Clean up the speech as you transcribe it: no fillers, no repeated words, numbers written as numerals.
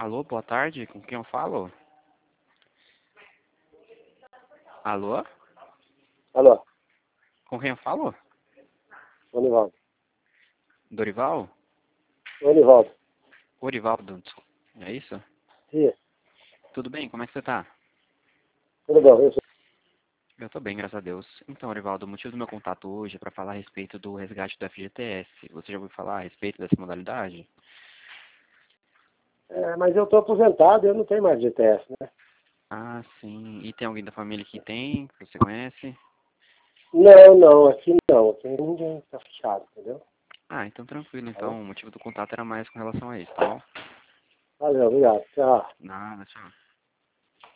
Alô, boa tarde, com quem eu falo? Alô? Alô, Com quem eu falo? Onivaldo. Dorival? Onivaldo. Orivaldo, é isso? Sim, Tudo bem, como é que você tá? tudo bom. Eu sou... Eu tô bem, graças a Deus. Então, Orivaldo, o motivo do meu contato hoje é para falar a respeito do resgate do FGTS. Você já ouviu falar a respeito dessa modalidade? Mas eu estou aposentado, eu não tenho mais GTS, né? Ah, sim. E tem alguém da família que tem, que você conhece? Não, aqui não. Aqui ninguém está fechado, entendeu? Ah, então tranquilo. Tá bom? Então, o motivo do contato era mais com relação a isso, tá bom? Valeu, obrigado. Tchau. Nada, tchau.